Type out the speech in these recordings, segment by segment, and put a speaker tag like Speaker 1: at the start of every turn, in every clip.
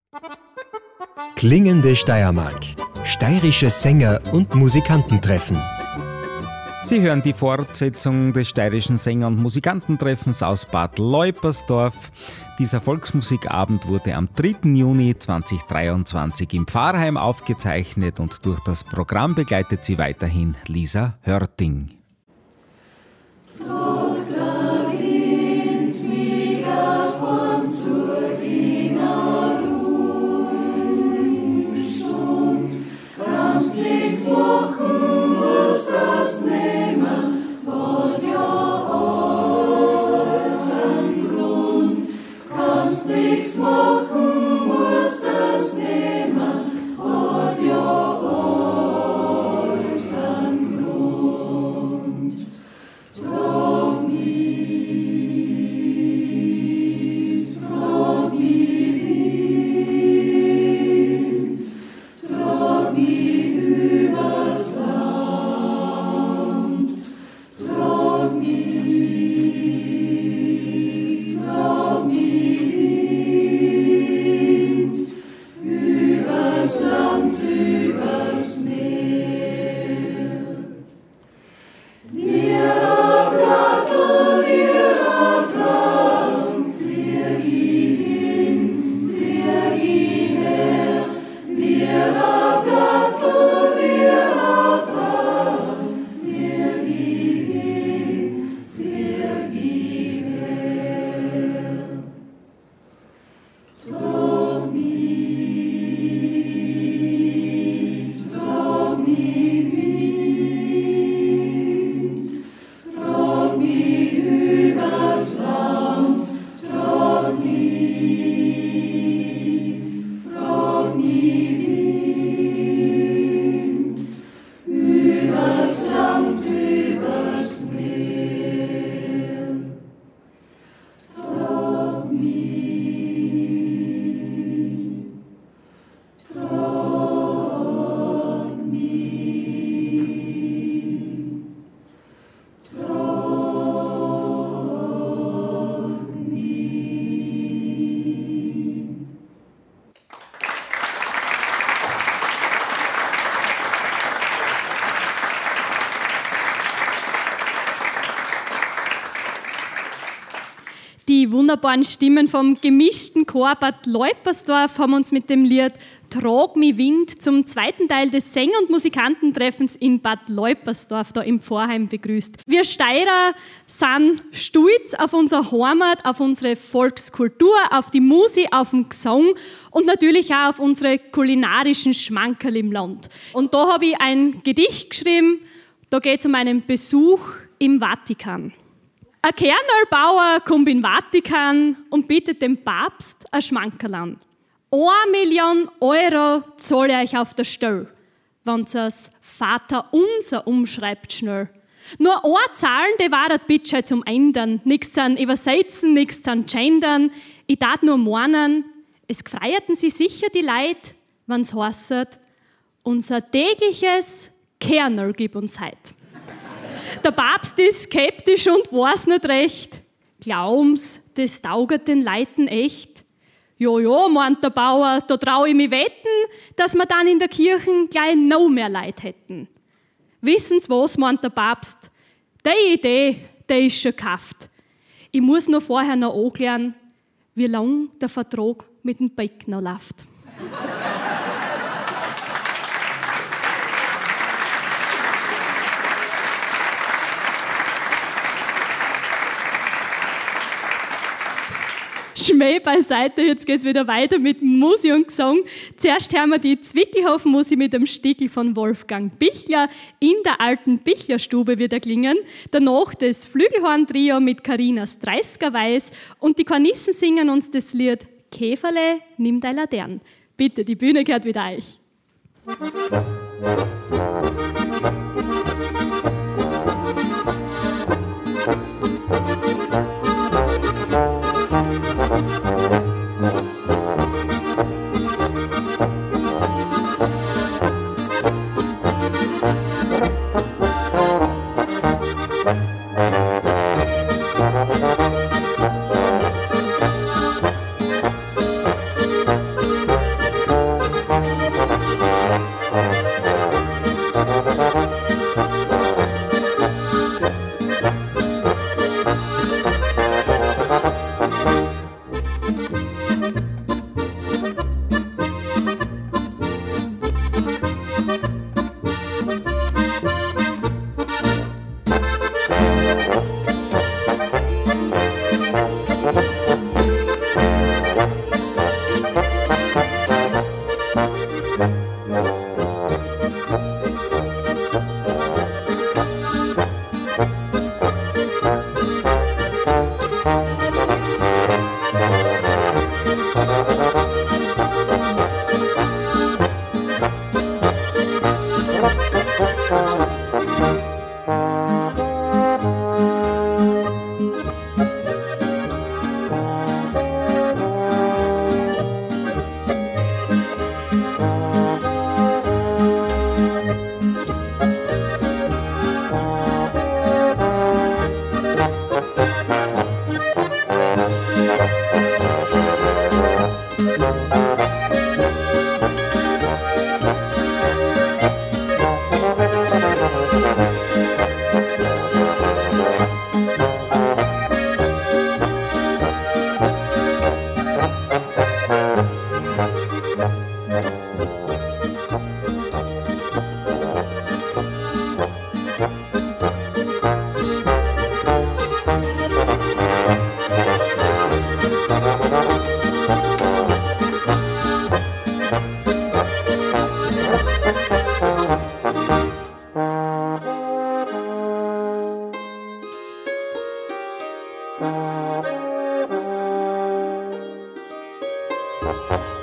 Speaker 1: Klingende Steiermark. Steirische Sänger und Musikantentreffen.
Speaker 2: Sie hören die Fortsetzung des steirischen Sänger- und Musikantentreffens aus Bad Leupersdorf. Dieser Volksmusikabend wurde am 3. Juni 2023 im Pfarrheim aufgezeichnet und durch das Programm begleitet sie weiterhin Lisa Hörting.
Speaker 3: Die wunderbaren Stimmen vom gemischten Chor Bad Leupersdorf haben uns mit dem Lied Trag mi Wind zum zweiten Teil des Sänger- und Musikantentreffens in Bad Leupersdorf da im Pfarrheim begrüßt. Wir Steirer sind stolz auf unsere Heimat, auf unsere Volkskultur, auf die Musik, auf den Gesang und natürlich auch auf unsere kulinarischen Schmankerl im Land. Und da habe ich ein Gedicht geschrieben, da geht es um einen Besuch im Vatikan. Ein Kernölbauer kommt in den Vatikan und bittet dem Papst ein Schmankerl an. 1 Million Euro zahle ich auf der Stelle, wenn das Vater unser umschreibt schnell. Nur ein Zahlen, die war das bitte zum Ändern. Nichts an Übersetzen, nichts an Gendern. Ich tat nur meinen, es gefreierten sie sicher die Leid, wenn's heißt, unser tägliches Kernöl gib uns heut. Der Papst ist skeptisch und weiß nicht recht. Glauben's, das taugt den Leuten echt? Ja, meint der Bauer, da trau ich mich wetten, dass wir dann in der Kirche gleich noch mehr Leid hätten. Wissen's was, meint der Papst? Die Idee, die ist schon gekauft. Ich muss nur vorher noch anklären, wie lang der Vertrag mit dem Beck noch läuft. Schmäh beiseite, jetzt geht's wieder weiter mit Musik und Gesang. Zuerst hören wir die Zwickelhofen-Musik mit dem Stickel von Wolfgang Bichler. In der alten Bichlerstube wird er klingen. Danach das Flügelhorn-Trio mit Carina Streisker-Weiß und die Kornissen singen uns das Lied Käferle, nimm dein Latern. Bitte, die Bühne gehört wieder euch.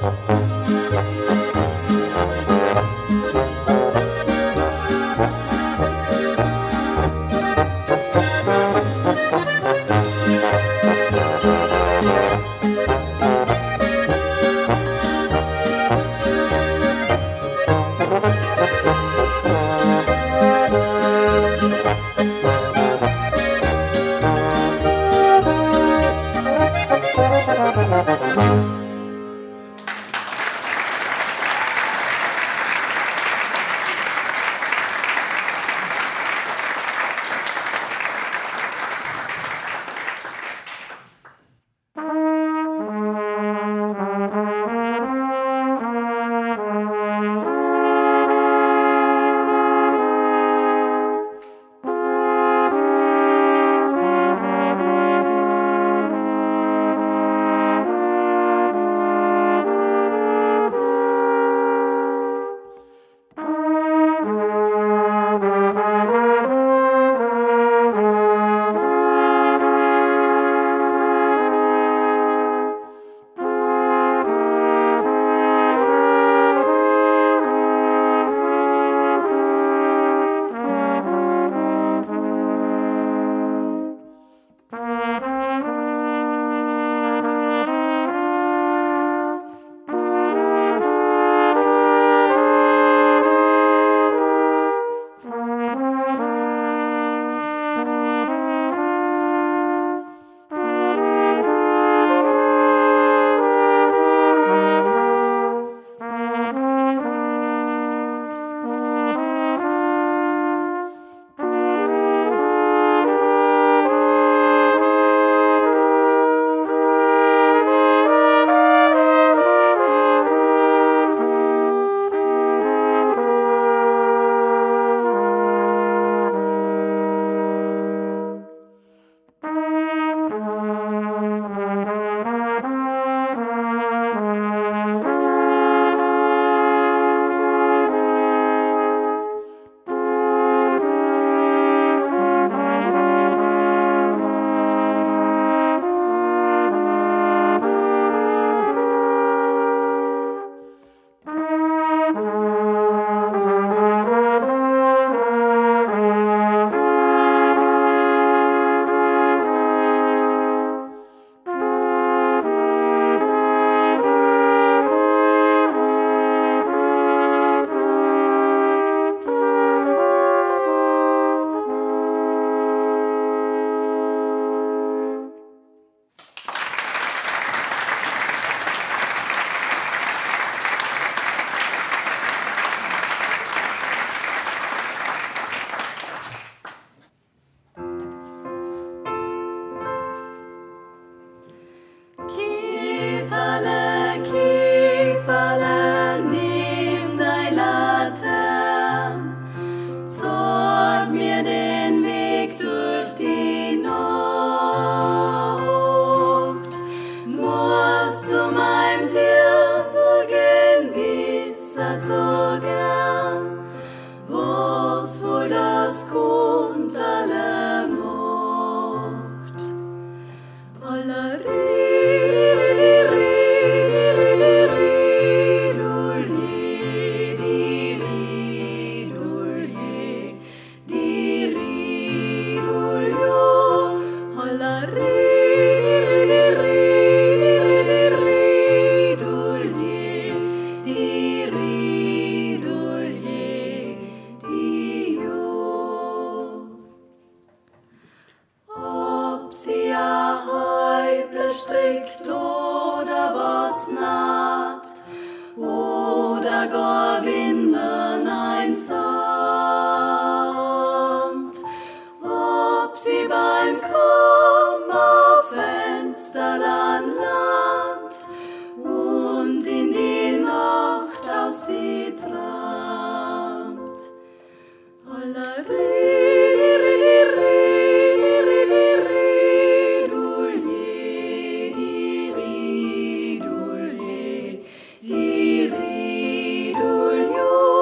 Speaker 4: Ridul,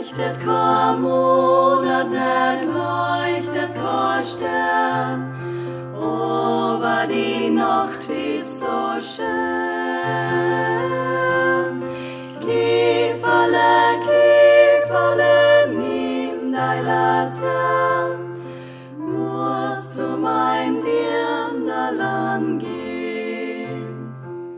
Speaker 4: leuchtet kein Monat, nicht leuchtet kein Stern, aber die Nacht ist so schön. Kieferle, Kieferle, nimm dein Latern, musst zu meinem Dirndl gehen.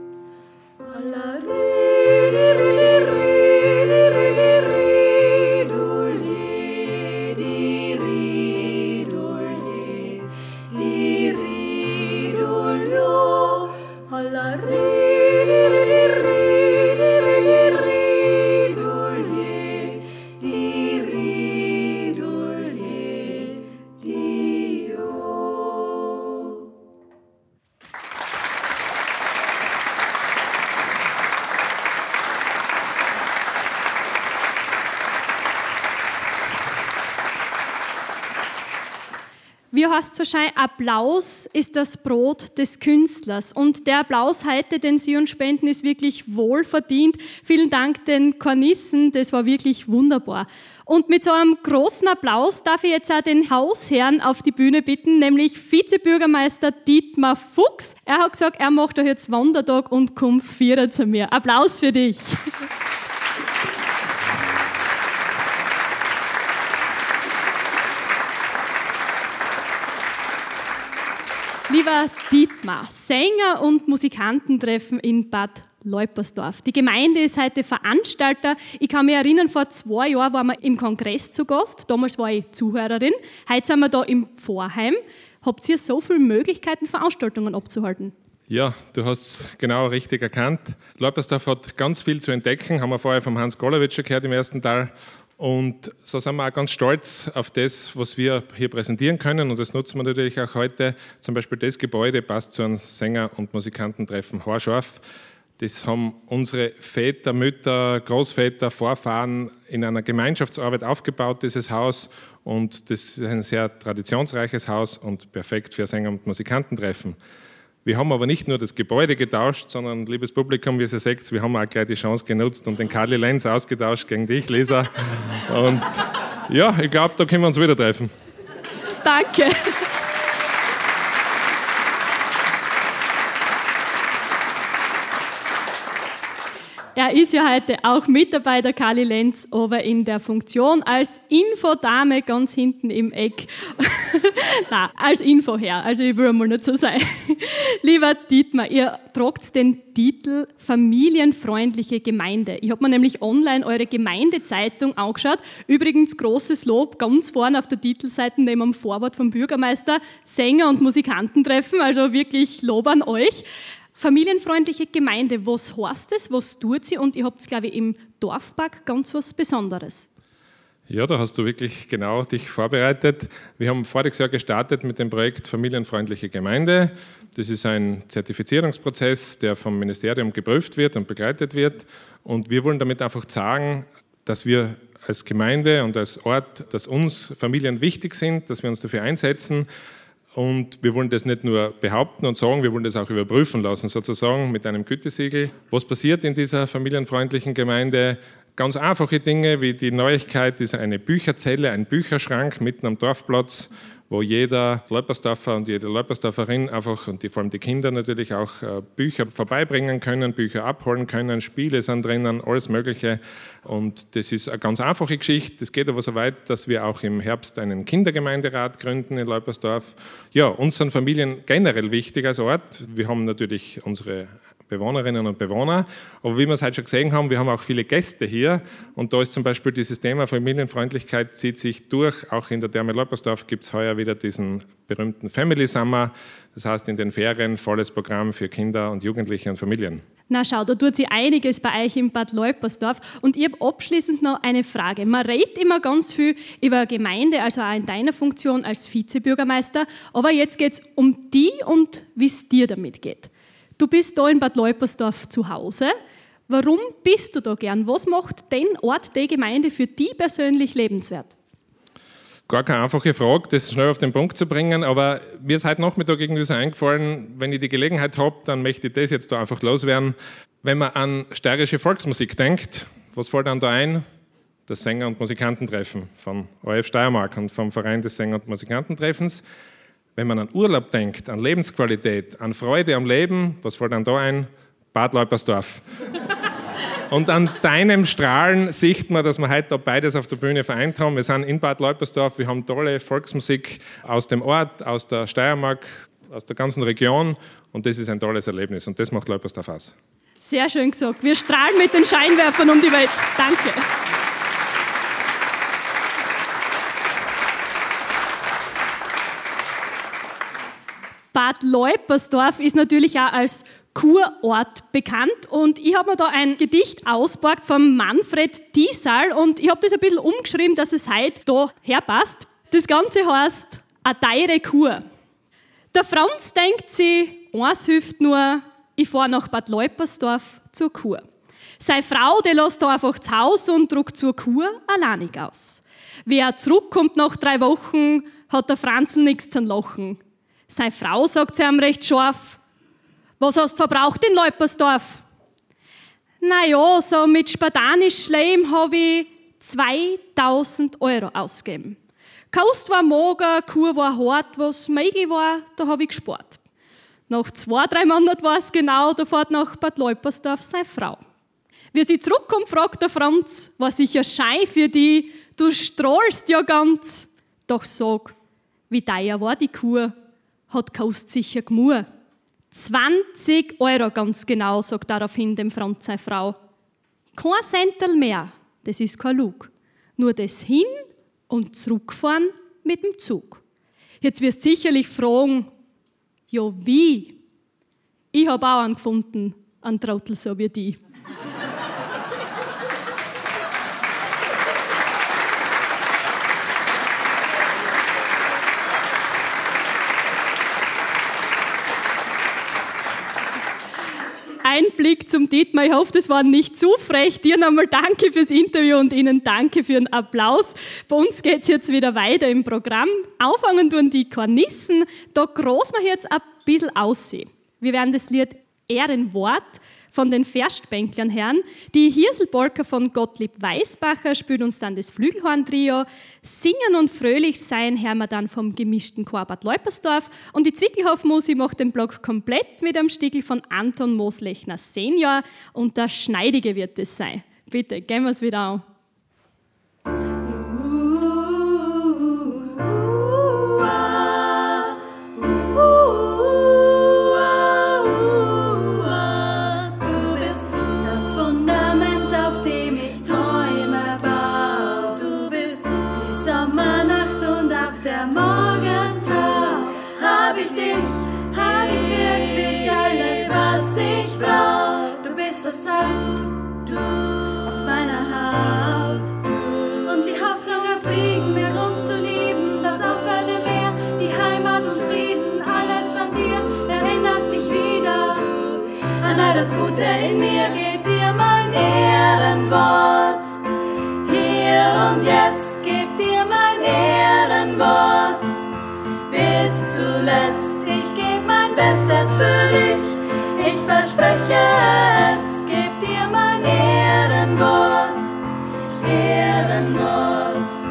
Speaker 3: Wie heißt so schön, Applaus ist das Brot des Künstlers. Und der Applaus heute, den Sie uns spenden, ist wirklich wohlverdient. Vielen Dank den Kornissen, das war wirklich wunderbar. Und mit so einem großen Applaus darf ich jetzt auch den Hausherrn auf die Bühne bitten, nämlich Vizebürgermeister Dietmar Fuchs. Er hat gesagt, er macht euch jetzt Wandertag und kommt vierer zu mir. Applaus für dich. Lieber Dietmar, Sänger und Musikantentreffen in Bad Leupersdorf. Die Gemeinde ist heute Veranstalter. Ich kann mich erinnern, vor 2 Jahren waren wir im Kongress zu Gast. Damals war ich Zuhörerin. Heute sind wir da im Pfarrheim. Habt ihr so viele Möglichkeiten, Veranstaltungen abzuhalten?
Speaker 5: Ja, du hast es genau richtig erkannt. Leupersdorf hat ganz viel zu entdecken, haben wir vorher vom Hans Golowitsch gehört im ersten Teil. Und so sind wir auch ganz stolz auf das, was wir hier präsentieren können. Und das nutzen wir natürlich auch heute. Zum Beispiel das Gebäude passt zu einem Sänger- und Musikantentreffen haarscharf. Das haben unsere Väter, Mütter, Großväter, Vorfahren in einer Gemeinschaftsarbeit aufgebaut, dieses Haus. Und das ist ein sehr traditionsreiches Haus und perfekt für Sänger- und Musikantentreffen. Wir haben aber nicht nur das Gebäude getauscht, sondern, liebes Publikum, wie ihr seht, wir haben auch gleich die Chance genutzt und den Karli Lenz ausgetauscht gegen dich, Lisa. Und ja, ich glaube, da können wir uns wieder treffen.
Speaker 3: Danke. Er ist ja heute auch mit dabei, der Karli Lenz, aber in der Funktion als Infodame ganz hinten im Eck. Nein, als Infoherr, also ich will mal nicht so sein. Lieber Dietmar, ihr tragt den Titel Familienfreundliche Gemeinde. Ich habe mir nämlich online eure Gemeindezeitung angeschaut. Übrigens großes Lob, ganz vorne auf der Titelseite neben dem Vorwort vom Bürgermeister, Sänger- und Musikantentreffen, also wirklich Lob an euch. Familienfreundliche Gemeinde, was heißt das, was tut sie? Und ihr habt, glaube ich, im Dorfpark ganz was Besonderes.
Speaker 5: Ja, da hast du wirklich genau dich vorbereitet. Wir haben voriges Jahr gestartet mit dem Projekt Familienfreundliche Gemeinde. Das ist ein Zertifizierungsprozess, der vom Ministerium geprüft wird und begleitet wird. Und wir wollen damit einfach sagen, dass wir als Gemeinde und als Ort, dass uns Familien wichtig sind, dass wir uns dafür einsetzen. Und wir wollen das nicht nur behaupten und sagen, wir wollen das auch überprüfen lassen, sozusagen mit einem Gütesiegel. Was passiert in dieser familienfreundlichen Gemeinde? Ganz einfache Dinge wie die Neuigkeit ist eine Bücherzelle, ein Bücherschrank mitten am Dorfplatz, wo jeder Leupersdorfer und jede Leupersdorferin einfach, und vor allem die Kinder natürlich auch, Bücher vorbeibringen können, Bücher abholen können, Spiele sind drinnen, alles Mögliche. Und das ist eine ganz einfache Geschichte. Das geht aber so weit, dass wir auch im Herbst einen Kindergemeinderat gründen in Leupersdorf. Ja, uns sind Familien generell wichtig als Ort. Wir haben natürlich unsere Bewohnerinnen und Bewohner. Aber wie wir es heute schon gesehen haben, wir haben auch viele Gäste hier. Und da ist zum Beispiel dieses Thema Familienfreundlichkeit zieht sich durch. Auch in der Therme Leupersdorf gibt es heuer wieder diesen berühmten Family Summer. Das heißt, in den Ferien volles Programm für Kinder und Jugendliche und Familien.
Speaker 3: Na schau, da tut sich einiges bei euch in Bad Leupersdorf. Und ich habe abschließend noch eine Frage. Man redet immer ganz viel über eine Gemeinde, also auch in deiner Funktion als Vizebürgermeister. Aber jetzt geht es um die und wie es dir damit geht. Du bist da in Bad Leupersdorf zu Hause. Warum bist du da gern? Was macht den Ort, die Gemeinde für dich persönlich lebenswert?
Speaker 5: Gar keine einfache Frage, das schnell auf den Punkt zu bringen, aber mir ist heute Nachmittag irgendwie so eingefallen, wenn ich die Gelegenheit habe, dann möchte ich das jetzt da einfach loswerden. Wenn man an steirische Volksmusik denkt, was fällt dann da ein? das Sänger- und Musikantentreffen von ORF Steiermark und vom Verein des Sänger- und Musikantentreffens. Wenn man an Urlaub denkt, an Lebensqualität, an Freude am Leben, was fällt dann da ein? Bad Leupersdorf. Und an deinem Strahlen sieht man, dass wir heute da beides auf der Bühne vereint haben. Wir sind in Bad Leupersdorf, wir haben tolle Volksmusik aus dem Ort, aus der Steiermark, aus der ganzen Region und das ist ein tolles Erlebnis und das macht Leupersdorf aus.
Speaker 3: Sehr schön gesagt. Wir strahlen mit den Scheinwerfern um die Welt. Danke. Bad Leupersdorf ist natürlich auch als Kurort bekannt und ich habe mir da ein Gedicht ausgeborgt von Manfred Diesal und ich habe das ein bisschen umgeschrieben, dass es heute da herpasst. Das Ganze heißt «A teure Kur». Der Franz denkt sich, eins hilft nur, ich fahre nach Bad Leupersdorf zur Kur. Seine Frau, die lässt da einfach zu Hause und druckt zur Kur alleinig aus. Wie er zurückkommt nach 3 Wochen, hat der Franzl nichts zum Lachen. Seine Frau sagt zu ihm recht scharf, was hast du verbraucht in Leupersdorf? Naja, so mit spartanisch Leben habe ich 2000 € ausgegeben. Kost war mager, Kur war hart, was möglich war, da habe ich gespart. Nach 2-3 Monaten war es genau, da fährt nach Bad Leupersdorf seine Frau. Wie sie zurückkommt, fragt der Franz, war sicher Schein für die, du strahlst ja ganz. Doch sag, wie teuer war die Kur? Hat kost sicher gemur. 20 € ganz genau, sagt daraufhin dem Franz seine Frau. Kein Centel mehr, das ist kein Lug. Nur das Hin- und Zurückfahren mit dem Zug. Jetzt wirst du sicherlich fragen, ja wie? Ich habe auch einen gefunden, einen Trottel so wie die. Ein Blick zum Dietmar. Ich hoffe, das war nicht zu frech. Dir nochmal danke fürs Interview und Ihnen danke für den Applaus. Bei uns geht es jetzt wieder weiter im Programm. Anfangen tun die Kornissen. Da groß wir jetzt ein bisschen aussehen. Wir werden das Lied Ehrenwort von den Verstbänklern hören. Die Hirselpolka von Gottlieb Weisbacher spielt uns dann das Flügelhorn-Trio. Singen und fröhlich sein hören wir dann vom gemischten Chor Bad Leupersdorf. Und die Zwickelhoff-Musi macht den Block komplett mit einem Stickel von Anton Moslechner Senior. Und der Schneidige wird es sein. Bitte, gehen wir es wieder an.
Speaker 4: Das Gute in mir, geb dir mein Ehrenwort. Hier und jetzt, geb dir mein Ehrenwort. Bis zuletzt, ich geb mein Bestes für dich. Ich verspreche es, geb dir mein Ehrenwort. Ehrenwort.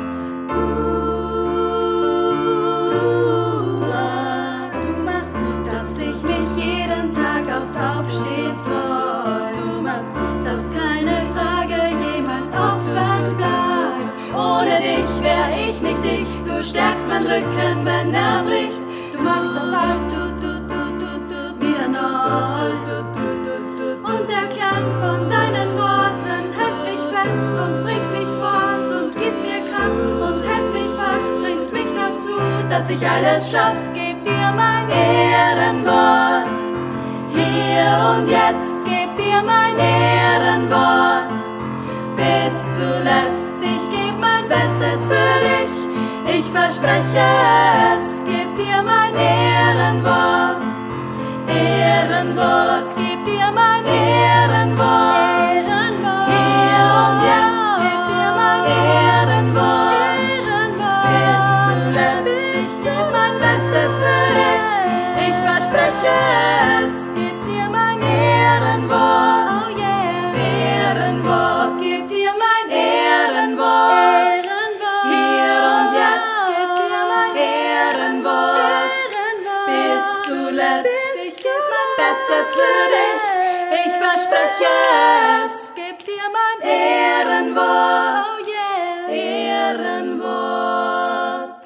Speaker 4: Du machst, dass ich mich jeden Tag aufs Aufstehen freue. Du machst, dass keine Frage jemals offen bleibt. Ohne dich wär ich nicht ich. Du stärkst mein Rücken, wenn er bricht. Du machst das alt, wieder neu. Und der Klang von deinen Worten hält mich fest und bringt mich fort und gibt mir Kraft und hält mich wach, bringst mich dazu, dass ich alles schaff. Geb dir mein Ehrenwort. Hier und jetzt, geb dir mein Ehrenwort. Bis zuletzt, ich geb mein Bestes für dich. Ich verspreche es, geb dir mein Ehrenwort. Ehrenwort, geb dir mein Ehrenwort. Hier und jetzt, geb dir mein Ehrenwort. Bis zuletzt, ich geb mein Bestes für dich. Ich verspreche es, geb dir mein Ehrenwort. Ehrenwort, geb dir mein Ehrenwort. das würde ich verspreche es, geb dir mein Ehrenwort, oh yeah, Ehrenwort.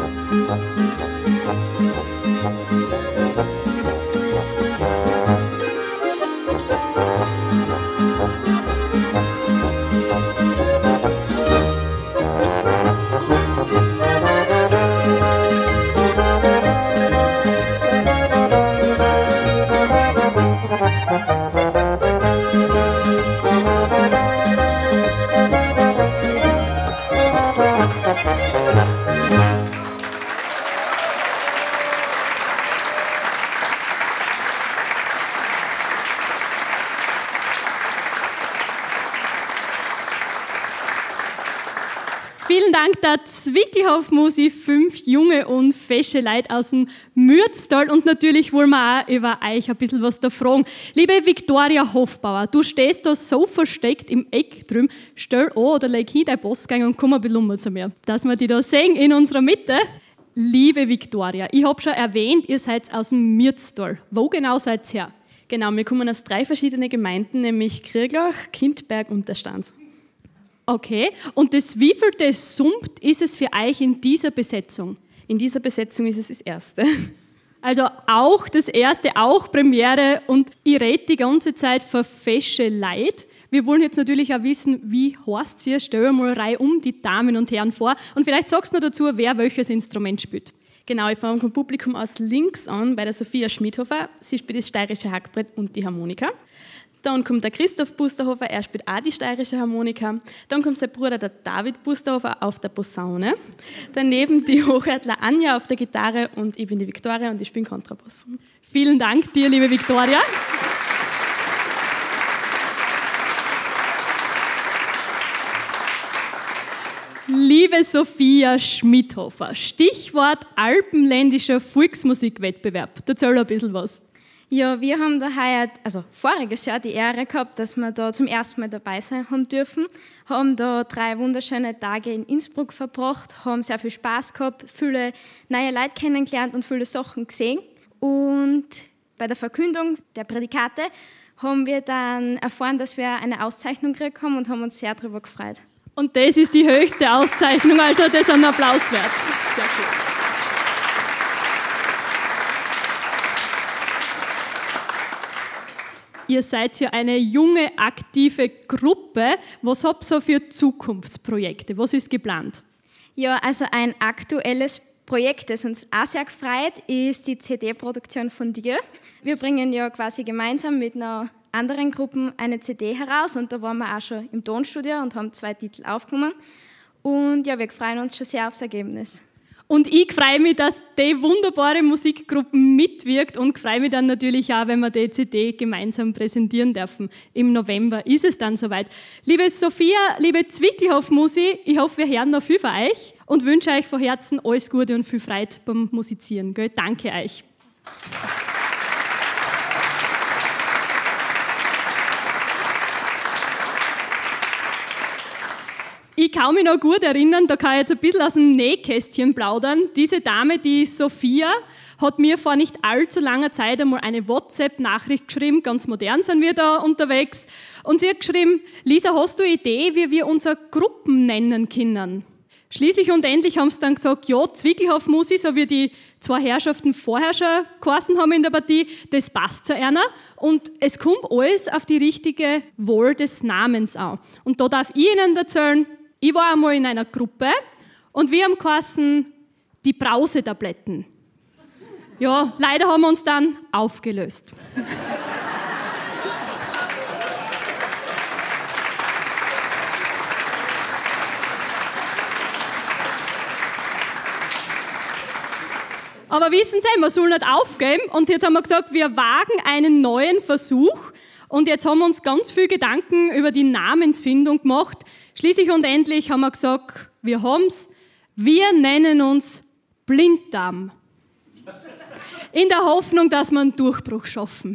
Speaker 3: Vielen Dank der Zwickelhoff-Musik, 5 junge und fesche Leute aus dem Mürztal. Und natürlich wollen wir auch über euch ein bisschen was da fragen. Liebe Viktoria Hofbauer, du stehst da so versteckt im Eck drüben. Stell an oder leg hin dein Postgang und komm ein bisschen zu mir, dass wir die da sehen in unserer Mitte. Liebe Viktoria, ich habe schon erwähnt, ihr seid aus dem Mürztal. Wo genau seid ihr her?
Speaker 6: Genau, wir kommen aus 3 verschiedene Gemeinden, nämlich Krieglach, Kindberg und der Stanz.
Speaker 3: Okay, und das wievielte Summt ist es für euch in dieser Besetzung?
Speaker 6: In dieser Besetzung ist es das erste.
Speaker 3: Also auch das erste, auch Premiere, und ich rede die ganze Zeit von fesche Leute. Wir wollen jetzt natürlich auch wissen, wie heißt ihr? Stell mal Reihe die Damen und Herren vor und vielleicht sagst du noch dazu, wer welches Instrument spielt.
Speaker 6: Genau, ich fange vom Publikum aus links an bei der Sophia Schmidhofer. Sie spielt das steirische Hackbrett und die Harmonika. Dann kommt der Christoph Busterhofer, er spielt auch die steirische Harmonika. Dann kommt sein Bruder, der David Busterhofer, auf der Posaune. Daneben die Hochadler Anja auf der Gitarre und ich bin die Viktoria und ich spiele Kontrabass.
Speaker 3: Vielen Dank dir, liebe Viktoria. Liebe Sophia Schmidhofer, Stichwort alpenländischer Volksmusikwettbewerb. Erzähl ein bisschen was.
Speaker 7: Ja, wir haben da heuer, also voriges Jahr, die Ehre gehabt, dass wir da zum ersten Mal dabei sein haben dürfen. Haben da 3 wunderschöne Tage in Innsbruck verbracht, haben sehr viel Spaß gehabt, viele neue Leute kennengelernt und viele Sachen gesehen. Und bei der Verkündung der Prädikate haben wir dann erfahren, dass wir eine Auszeichnung gekriegt haben und haben uns sehr darüber gefreut.
Speaker 3: Und das ist die höchste Auszeichnung, also das ist ein Applaus wert. Sehr cool. Ihr seid ja eine junge, aktive Gruppe. Was habt ihr so für Zukunftsprojekte? Was ist geplant?
Speaker 7: Ja, also ein aktuelles Projekt, das uns auch sehr gefreut, ist die CD-Produktion von dir. Wir bringen ja quasi gemeinsam mit einer anderen Gruppen eine CD heraus und da waren wir auch schon im Tonstudio und haben 2 Titel aufgenommen. Und ja, wir freuen uns schon sehr aufs Ergebnis.
Speaker 3: Und ich freue mich, dass die wunderbare Musikgruppe mitwirkt und freue mich dann natürlich auch, wenn wir die CD gemeinsam präsentieren dürfen. Im November ist es dann soweit. Liebe Sophia, liebe Zwickelhoff-Musi, ich hoffe, wir hören noch viel von euch und wünsche euch von Herzen alles Gute und viel Freude beim Musizieren. Gell? Danke euch. Ich kann mich noch gut erinnern, da kann ich jetzt ein bisschen aus dem Nähkästchen plaudern. Diese Dame, die Sophia, hat mir vor nicht allzu langer Zeit einmal eine WhatsApp-Nachricht geschrieben, ganz modern sind wir da unterwegs. Und sie hat geschrieben, Lisa, hast du eine Idee, wie wir unsere Gruppen nennen können? Schließlich und endlich haben sie dann gesagt, ja, Zwickelhoff-Musi, so wie die 2 Herrschaften vorher schon geheißen haben in der Partie, das passt zu einer. Und es kommt alles auf die richtige Wahl des Namens an. Und da darf ich Ihnen erzählen, ich war einmal in einer Gruppe und wir haben geheißen, die Brausetabletten. Ja, leider haben wir uns dann aufgelöst. Aber wissen Sie, man soll nicht aufgeben und jetzt haben wir gesagt, wir wagen einen neuen Versuch und jetzt haben wir uns ganz viel Gedanken über die Namensfindung gemacht. Schließlich und endlich haben wir gesagt, wir haben's, wir nennen uns Blinddarm. In der Hoffnung, dass wir einen Durchbruch schaffen.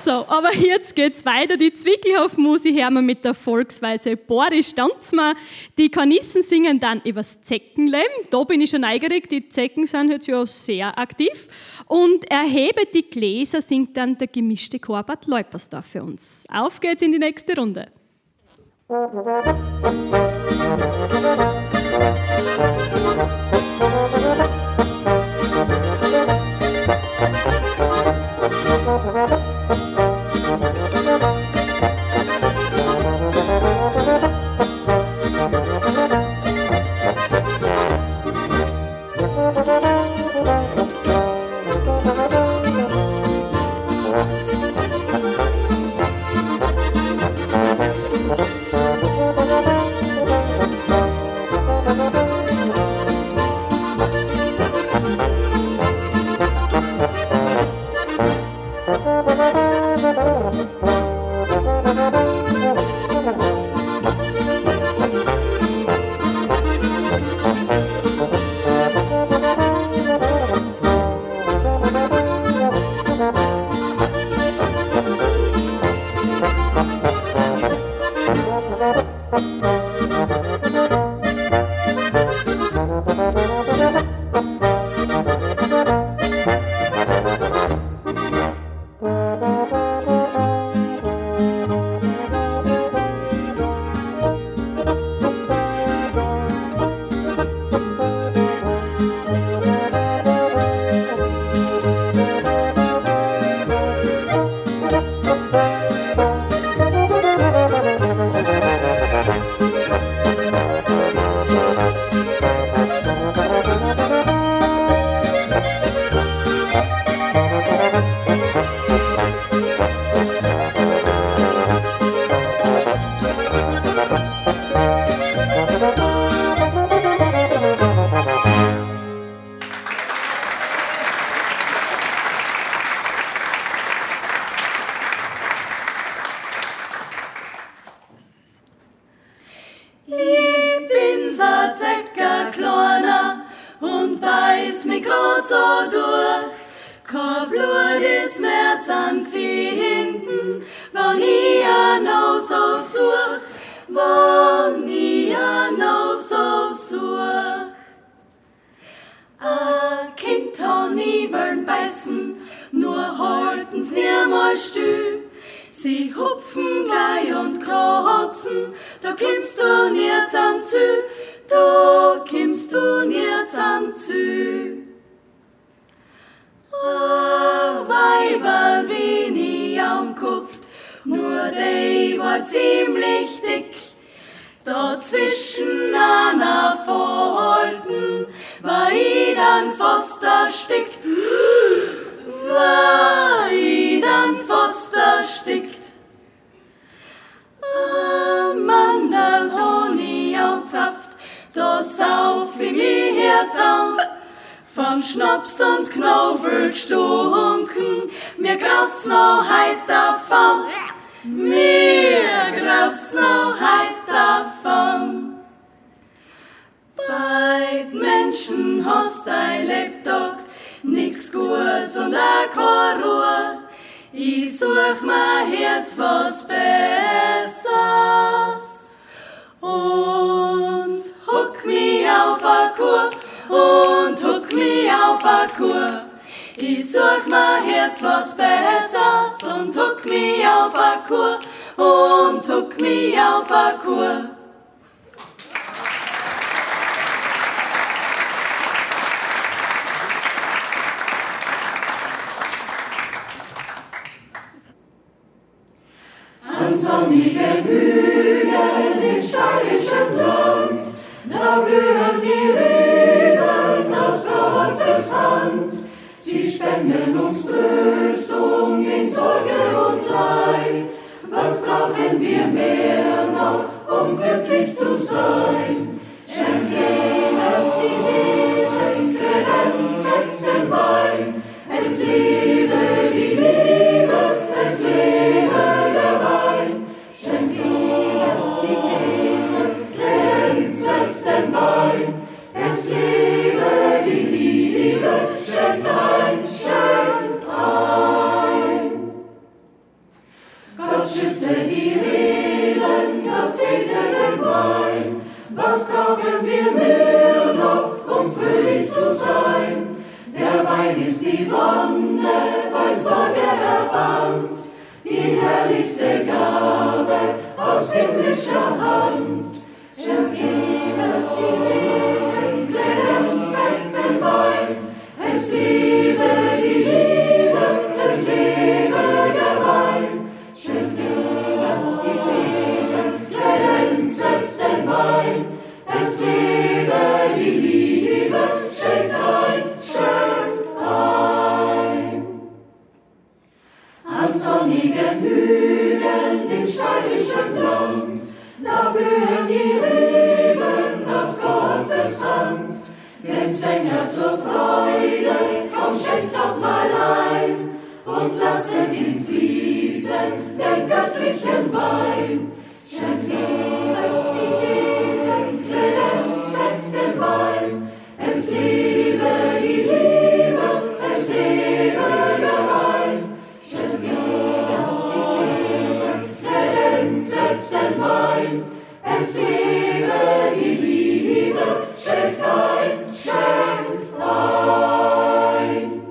Speaker 3: So, aber jetzt geht's weiter. Die Zwickelhof-Musik hören wir mit der Volksweise Boris tanzen. Die Kanissen singen dann übers Zeckenleben. Da bin ich schon neugierig, die Zecken sind jetzt ja sehr aktiv. Und Erhebe die Gläser singt dann der gemischte Chor Bad Leupersdorf für uns. Auf geht's in die nächste Runde.
Speaker 4: Vom Schnaps und Knofel gestunken, mir graust noch heut davon, mir graust noch heut davon. Beid Menschen hast ein Lebtag, nix Gutes und a keine Ruhe, ich such mir Herz was Besseres und huck mich auf a Kur. Und huck mich auf a Kur. Ich such mir Herz was Besseres und huck mich auf a Kur. Und huck mich auf a Kur. An sonnigen Hügeln im steirischen Land, da blühen die Reben aus Gottes Hand. Sie spenden uns Tröstung in Sorge und Leid. Was brauchen wir mehr noch, um glücklich zu sein? Schenke euch die Lese, krezet den Wein. Es lebe die Liebe, es lebe der Wein. Schenke euch die Lese, krezet den Wein. Es lebe die Liebe, schenkt ein, schenkt ein. schütze die Reben, Gott segne den Wein. Was brauchen wir mehr noch, um fröhlich zu sein? Der Wein ist die Sonne, bei Sorge erbannt, die herrlichste Gabe aus himmlischer Hand. Schenkt ihnen die Wesen, kredenzt den Wein. Es lebe die Liebe, es lebe der Wein. Schenkt ihnen die Wesen, kredenzt den Wein. Es lebe die Liebe, schenkt ein, schenkt ein. An sonnigen Hügeln im steirischen Land, da blühen die Reben aus Gottes Hand. Dem Sänger zur Freude, komm, schenk noch mal ein und lasset ihn fließen, den göttlichen Wein. Schenkt ihnen die Wesen, kredenzt den Wein. Es lebe die Liebe, es lebe der Wein. Schenkt ihnen die Wesen, kredenzt den Wein. Es lebe die Liebe, schenkt ein, schenkt ein.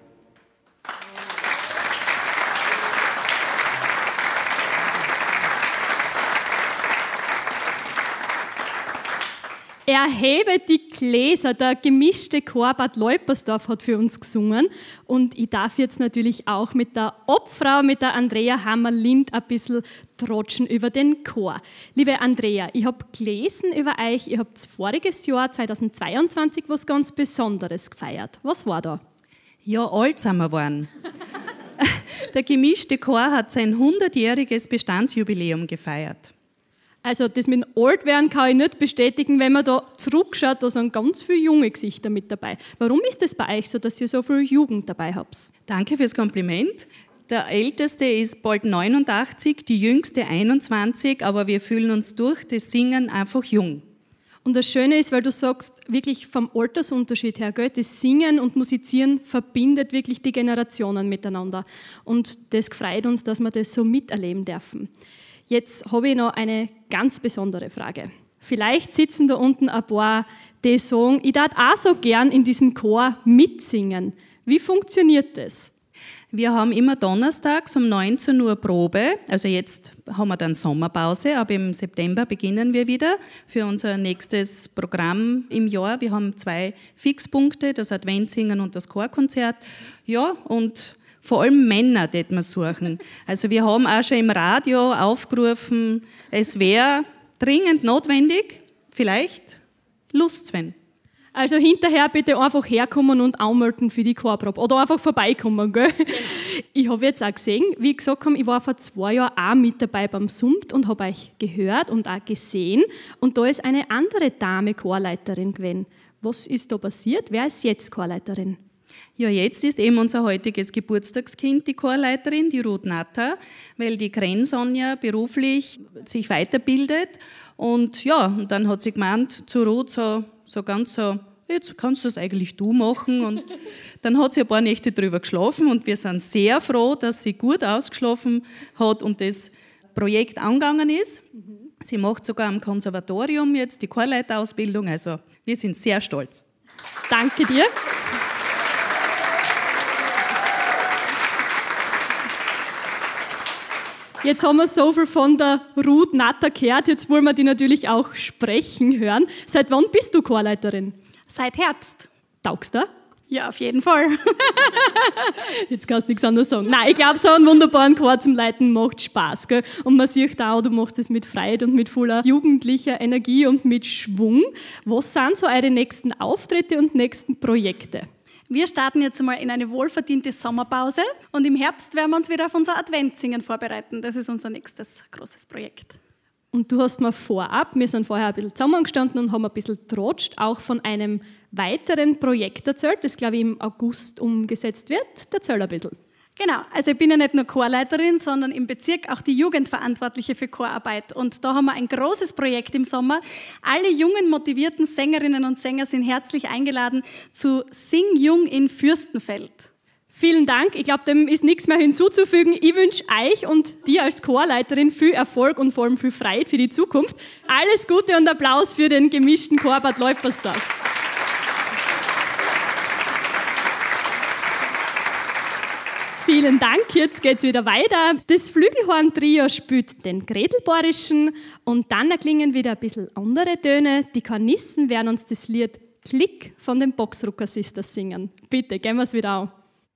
Speaker 3: Erhebe die Gläser, der gemischte Chor Bad Leupersdorf hat für uns gesungen. Und ich darf jetzt natürlich auch mit der Obfrau, mit der Andrea Hammer-Lind, ein bisschen trotschen über den Chor. Liebe Andrea, ich habe gelesen über euch, ihr habt voriges Jahr, 2022, was ganz Besonderes gefeiert. Was war da?
Speaker 8: Ja, alt sind wir geworden. Der gemischte Chor hat sein 100-jähriges Bestandsjubiläum gefeiert.
Speaker 3: Also das mit dem Altwerden kann ich nicht bestätigen, wenn man da zurückschaut, da sind ganz viele junge Gesichter mit dabei. Warum ist es bei euch so, dass ihr so viel Jugend dabei habt?
Speaker 8: Danke fürs Kompliment. Der Älteste ist bald 89, die Jüngste 21, aber wir fühlen uns durch das Singen einfach jung.
Speaker 3: Und das Schöne ist, weil du sagst, wirklich vom Altersunterschied her, gell, das Singen und Musizieren verbindet wirklich die Generationen miteinander. Und das freut uns, dass wir das so miterleben dürfen. Jetzt habe ich noch eine ganz besondere Frage. Vielleicht sitzen da unten ein paar, die sagen, ich darf auch so gern in diesem Chor mitsingen. Wie funktioniert das?
Speaker 8: Wir haben immer donnerstags um 19 Uhr Probe. Also jetzt haben wir dann Sommerpause, aber im September beginnen wir wieder für unser nächstes Programm im Jahr. Wir haben 2 Fixpunkte, das Adventsingen und das Chorkonzert. Ja, und vor allem Männer, die wir suchen. Also wir haben auch schon im Radio aufgerufen, es wäre dringend notwendig, vielleicht Lustwen.
Speaker 3: Also hinterher bitte einfach herkommen und anmelden für die Chorprobe. Oder einfach vorbeikommen, gell? Genau. Ich habe jetzt auch gesehen, wie ich gesagt habe, ich war vor 2 Jahren auch mit dabei beim Sumt und habe euch gehört und auch gesehen. Und da ist eine andere Dame Chorleiterin gewesen. Was ist da passiert? Wer ist jetzt Chorleiterin?
Speaker 8: Ja, jetzt ist eben unser heutiges Geburtstagskind die Chorleiterin, die Ruth Natter, weil die Kren Sonja beruflich sich weiterbildet. Und ja, und dann hat sie gemeint zu Ruth so jetzt kannst du das eigentlich du machen. Und dann hat sie ein paar Nächte drüber geschlafen und wir sind sehr froh, dass sie gut ausgeschlafen hat und das Projekt angegangen ist. Sie macht sogar am Konservatorium jetzt die Chorleiterausbildung, also wir sind sehr stolz.
Speaker 3: Danke dir. Jetzt haben wir so viel von der Ruth Natter gehört, jetzt wollen wir die natürlich auch sprechen hören. Seit wann bist du Chorleiterin?
Speaker 9: Seit Herbst.
Speaker 3: Taugst du?
Speaker 9: Ja, auf jeden Fall.
Speaker 3: Jetzt kannst du nichts anderes sagen. Nein, ich glaube, so einen wunderbaren Chor zum Leiten macht Spaß. Gell? Und man sieht auch, du machst es mit Freude und mit voller jugendlicher Energie und mit Schwung. Was sind so eure nächsten Auftritte und nächsten Projekte?
Speaker 9: Wir starten jetzt einmal in eine wohlverdiente Sommerpause und im Herbst werden wir uns wieder auf unser Adventssingen vorbereiten. Das ist unser nächstes großes Projekt.
Speaker 3: Und du hast mir vorab, wir sind vorher ein bisschen zusammengestanden und haben ein bisschen trotscht, auch von einem weiteren Projekt erzählt, das, glaube ich, im August umgesetzt wird. Erzähl ein bisschen.
Speaker 9: Genau, also ich bin ja nicht nur Chorleiterin, sondern im Bezirk auch die Jugendverantwortliche für Chorarbeit. Und da haben wir ein großes Projekt im Sommer. Alle jungen, motivierten Sängerinnen und Sänger sind herzlich eingeladen zu Sing Jung in Fürstenfeld.
Speaker 3: Vielen Dank. Ich glaube, dem ist nichts mehr hinzuzufügen. Ich wünsche euch und dir als Chorleiterin viel Erfolg und vor allem viel Freude für die Zukunft. Alles Gute und Applaus für den gemischten Chor Bad Leupersdorf. Vielen Dank, jetzt geht's wieder weiter. Das Flügelhorn-Trio spielt den Gredelborischen und dann erklingen wieder ein bisschen andere Töne. Die Kornissen werden uns das Lied Klick von den Boxrucker Sisters singen. Bitte, gehen wir es wieder an.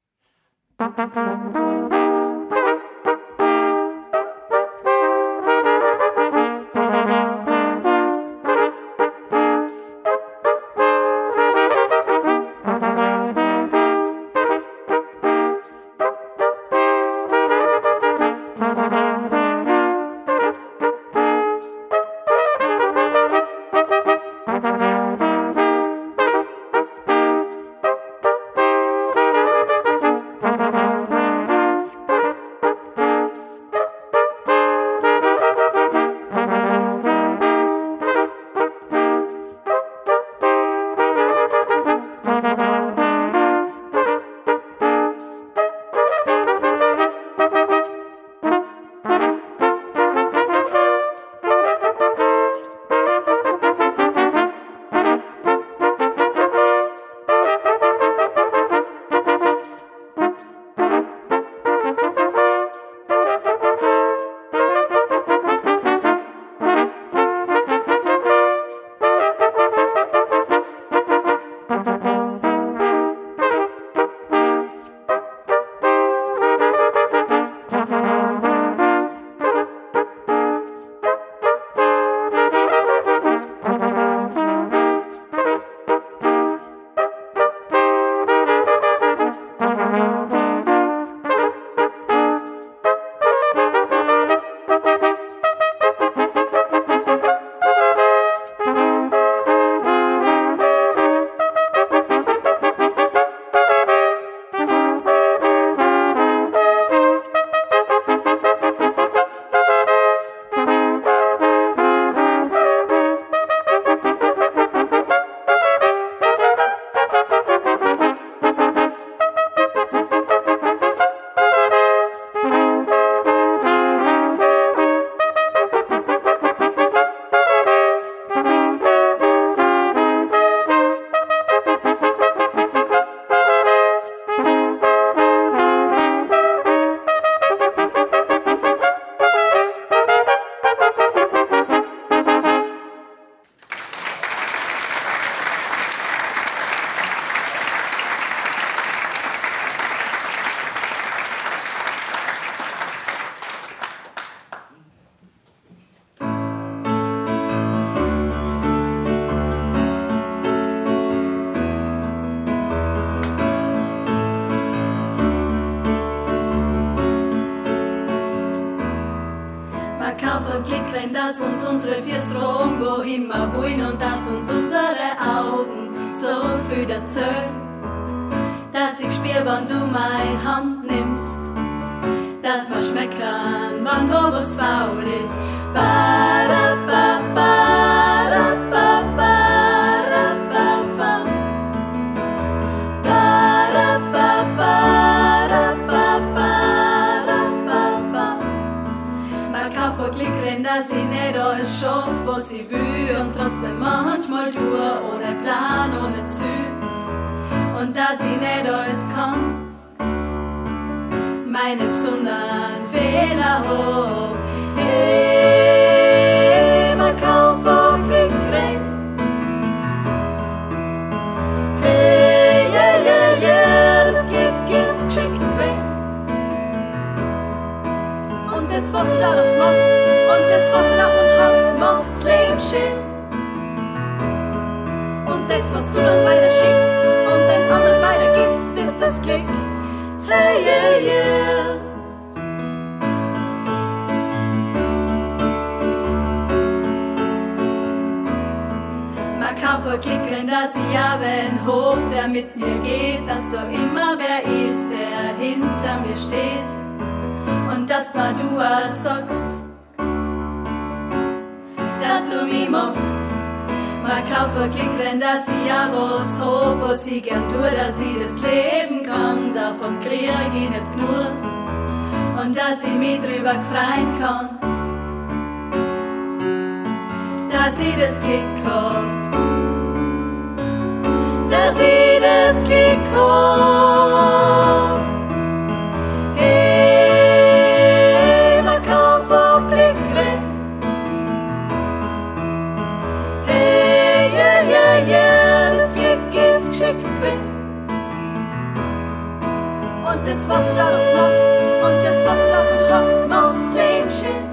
Speaker 4: Klick, dass uns unsere Strom wo immer wollen und dass uns unsere Augen so viel erzählen, dass ich spür, wenn du meine Hand nimmst, dass wir schmecken, wann wo was faul ist. Dass ich nicht alles schaff, was ich will und trotzdem manchmal tue, ohne Plan, ohne Ziel. Und dass ich nicht alles kann, meine besonderen Fehler hab. Hey, man kann von Glück reden. Hey, yeah, yeah, yeah, das Glück ist geschickt gewesen. Und das, was du daraus machst, und das, was du davon hast, macht's Leben schön. Und das, was du dann weiter schickst und den anderen weitergibst, ist das Glück. Hey, yeah, yeah. Man kann vor Glück reden, dass ich habe einen hoch, der mit mir geht, dass da immer wer ist, der hinter mir steht. Und dass mal du auch sagst, dass du mich magst. Man kauft ein Glück, wenn dass ich auch was hab, was ich gern tue, dass ich das leben kann. Davon krieg ich nicht genug und dass ich mich drüber freuen kann, dass ich das Glück hab, dass ich das Glück hab. Hey, man kauft ein Glück, hey, ja, das Glück ist geschickt gewesen. Und das, was du daraus machst, und das, was du davon hast, macht's Leben schön.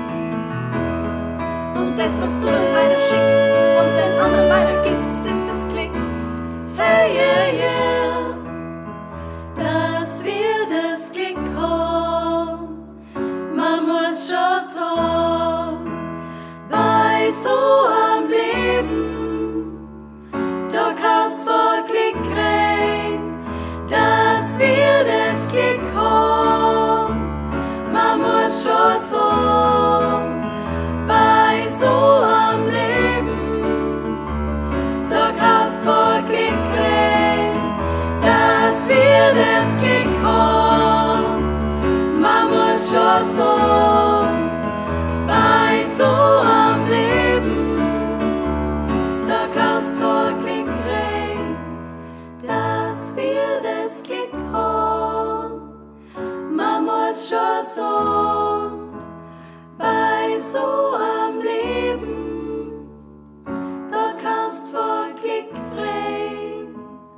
Speaker 4: Und das, was du dann weiter schickst und den anderen weiter gibst, ist das Glück. Hey, yeah, dass wir das Glück haben, man muss schon sagen, bei so am Leben, da kannst vor Glück rein, dass wir das Glück haben, man muss schon sagen, bei so am Leben, da kannst vor Glück rein, dass wir das Glück haben, man muss schon sagen, bei so am Leben, da kannst vor Glück rein, dass wir das Glück haben, man muss schon sagen, bei so am Leben, da kannst vor Glück rein.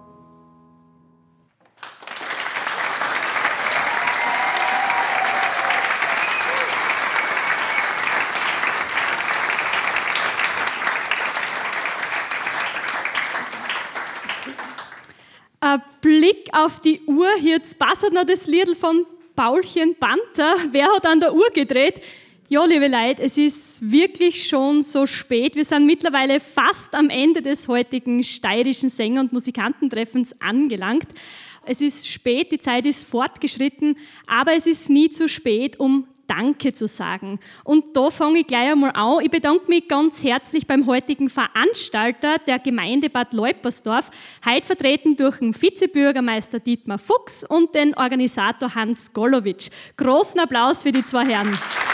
Speaker 3: Ein Blick auf die Uhr, jetzt passt noch das Lied von Paulchen Panther. Wer hat an der Uhr gedreht? Ja, liebe Leute, es ist wirklich schon so spät. Wir sind mittlerweile fast am Ende des heutigen steirischen Sänger- und Musikantentreffens angelangt. Es ist spät, die Zeit ist fortgeschritten, aber es ist nie zu spät, um Danke zu sagen. Und da fange ich gleich einmal an. Ich bedanke mich ganz herzlich beim heutigen Veranstalter der Gemeinde Bad Leupersdorf, heute vertreten durch den Vizebürgermeister Dietmar Fuchs und den Organisator Hans Golowitsch. Großen Applaus für die zwei Herren.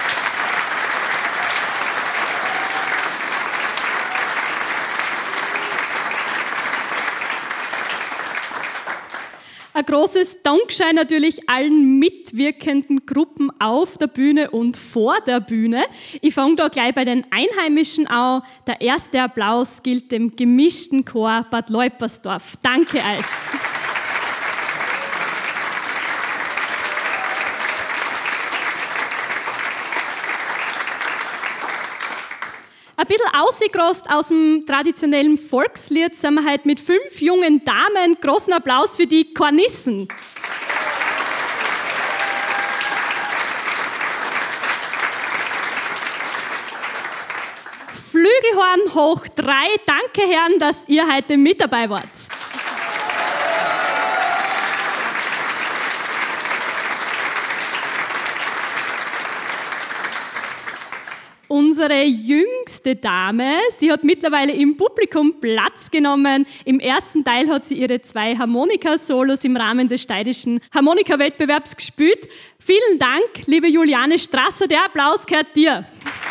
Speaker 3: Ein großes Dankeschön natürlich allen mitwirkenden Gruppen auf der Bühne und vor der Bühne. Ich fange da gleich bei den Einheimischen an. Der erste Applaus gilt dem gemischten Chor Bad Leupersdorf. Danke euch. Ein bisschen ausgerost aus dem traditionellen Volkslied sind wir heute mit 5 jungen Damen. Großen Applaus für die Kornissen. Flügelhorn hoch 3. Danke, Herren, dass ihr heute mit dabei wart. Unsere jüngste Dame, sie hat mittlerweile im Publikum Platz genommen. Im ersten Teil hat sie ihre 2 Harmonika-Solos im Rahmen des steirischen Harmonika-Wettbewerbs gespielt. Vielen Dank, liebe Juliane Strasser, der Applaus gehört dir.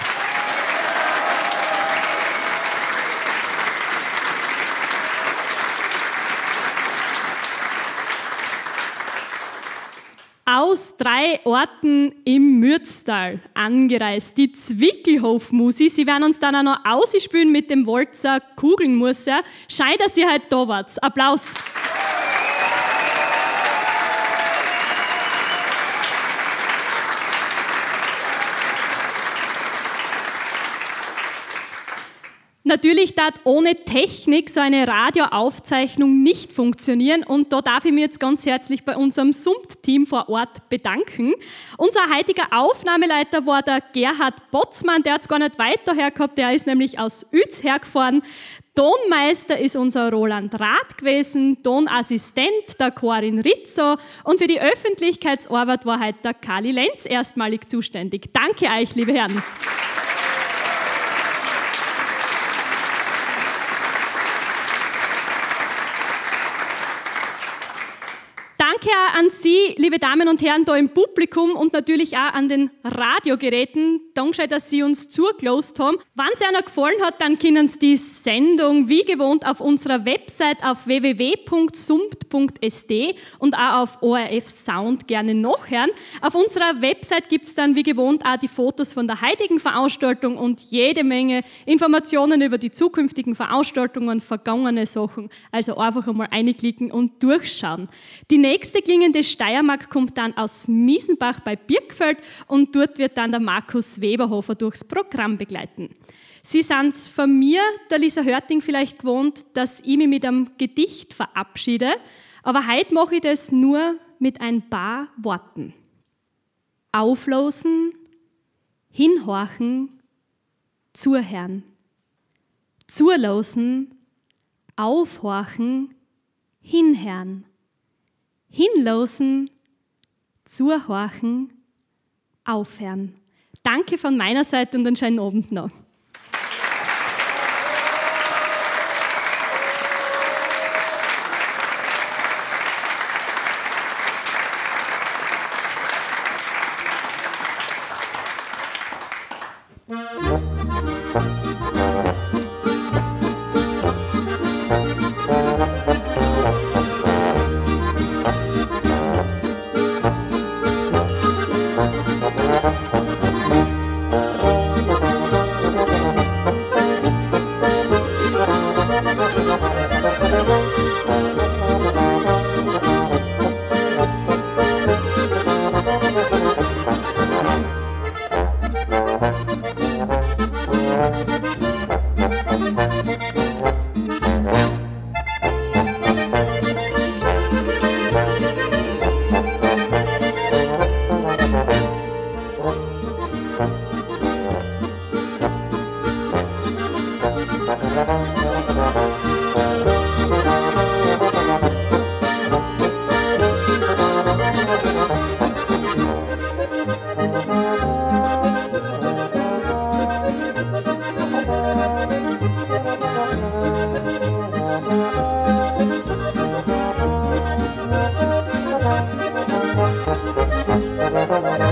Speaker 3: Aus 3 Orten im Mürztal angereist. Die Zwickelhof-Musi. Sie werden uns dann auch noch ausspielen mit dem Walzer Kugelmusser. Scheint, dass ihr heute da wart. Applaus. Natürlich darf ohne Technik so eine Radioaufzeichnung nicht funktionieren und da darf ich mich jetzt ganz herzlich bei unserem SUMT-Team vor Ort bedanken. Unser heutiger Aufnahmeleiter war der Gerhard Botzmann, der hat es gar nicht weiter hergehabt, der ist nämlich aus Uetz hergefahren. Tonmeister ist unser Roland Rath gewesen, Tonassistent der Corinne Rizzo und für die Öffentlichkeitsarbeit war heute der Kali Lenz erstmalig zuständig. Danke euch, liebe Herren. Danke auch an Sie, liebe Damen und Herren, da im Publikum und natürlich auch an den Radiogeräten. Danke, dass Sie uns zugelost haben. Wenn es Ihnen gefallen hat, dann können Sie die Sendung wie gewohnt auf unserer Website auf www.sumpt.sd und auch auf ORF Sound gerne nachhören. Auf unserer Website gibt es dann wie gewohnt auch die Fotos von der heutigen Veranstaltung und jede Menge Informationen über die zukünftigen Veranstaltungen, vergangene Sachen. Also einfach einmal reinklicken und durchschauen. Die nächste klingende Steiermark kommt dann aus Miesenbach bei Birkfeld und dort wird dann der Markus Weberhofer durchs Programm begleiten. Sie sind es von mir, der Lisa Hörting, vielleicht gewohnt, dass ich mich mit einem Gedicht verabschiede, aber heute mache ich das nur mit ein paar Worten. Auflosen, hinhorchen, zuhören. Zulosen, aufhorchen, hinhören. Hinlosen, zuhorchen, aufhören. Danke von meiner Seite und einen schönen Abend noch.
Speaker 10: Thank you.